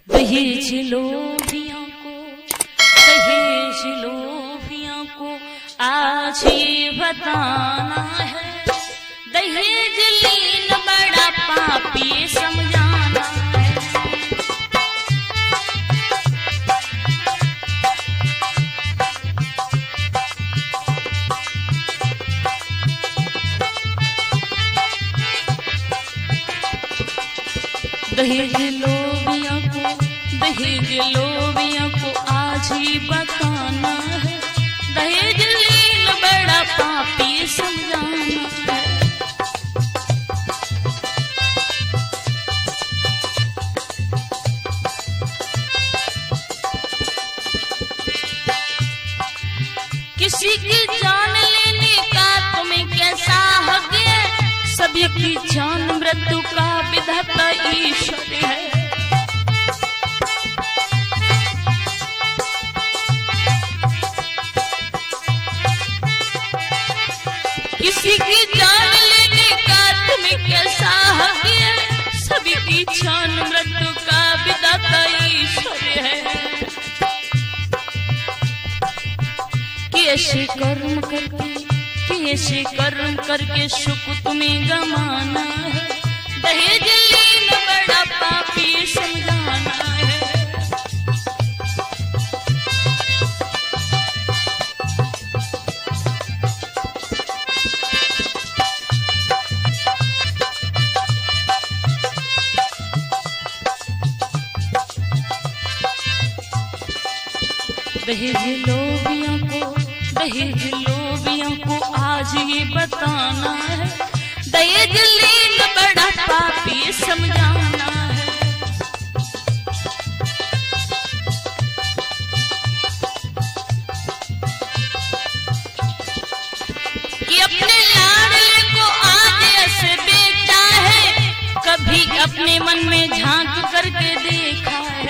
दहेज लोभियों को, दहेज लोभियों को आज ये बताना है, दहेज लीन बड़ा पापी समझाना है। दहेज लोभियों को, दहेज लोभियों को आज ही बताना है, दहेज लीन बड़ा पापी समझाना है। किसी की जान लेने का तुम्हें कैसा हक है, सभी की जान मृत्यु का विधाता ईश्वर है। किसी की जान लेने का तुम्हें कैसा हक है, सभी की जान मृत्यु का विधाता ईश्वर है। कि ऐसे कर्म करके, कि ऐसे कर्म करके सुख तुम्हें गमाना है, दहेज लीन बड़ा पापी समझाना है। दहेज लोभियों को, दहेज लोभियों को आज ये बताना है, दहेज लीन बड़ा पापी समझाना है। कि अपने लाडले को आज ऐसे बेचा है, कभी अपने मन में झांक करके देखा है।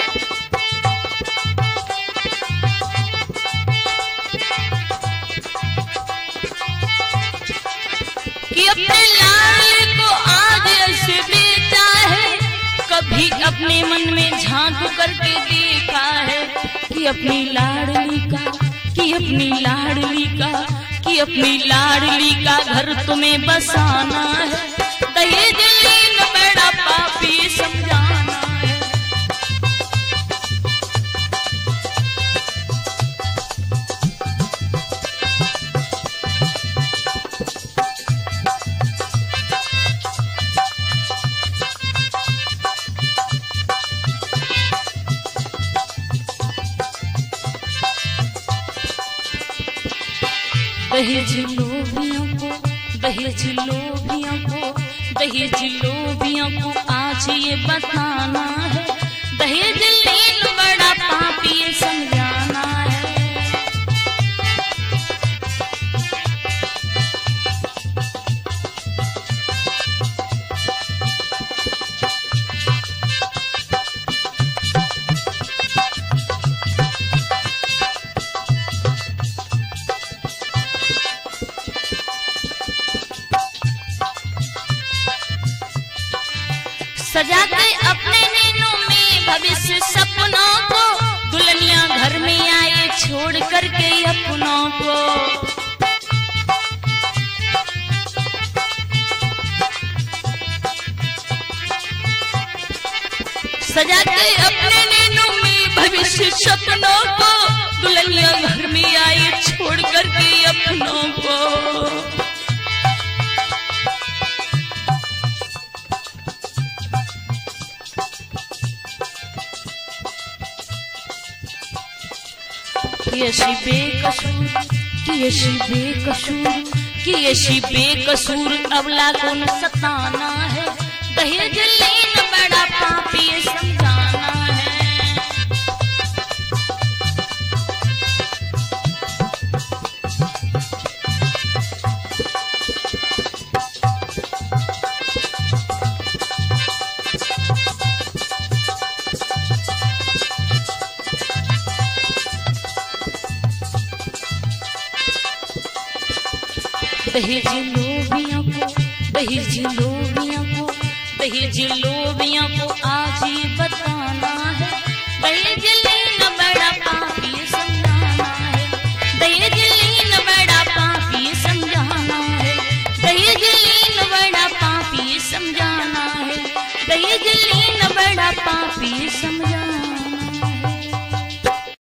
कि अपने लाडले को आज ऐसे बेचा है, कभी अपने मन में झांक करके देखा है। कि अपनी लाडली का, कि अपनी लाडली का, कि अपनी लाडली का घर तुम्हें बसाना है, दहेज लीन बड़ा पापी समझाना है। दहेज लोभियों को, दहेज लोभियों को, दहेज लोभियों को आज ये बताना है, दहेज लीन बड़ा पापी समझाना है। सजाते अपने नैनों में भविष्य सपनों को, दुल्हनियां घर में आए छोड़ करके अपनों को। सजाते अपने नैनों में भविष्य सपनों को, दुल्हनियां घर में आए छोड़ करके अपनों को। कि ऐसी बेकसूर, कि ऐसी बेकसूर, कि ऐसी बेकसूर अबला को न सताना है, दहेज लीन बड़ा पापी समझाना है। दहेज लोभियों को, दहेज लोभियों को, दहेज लोभियों को आज ही बताना बिजली न बड़ा पापी समझा।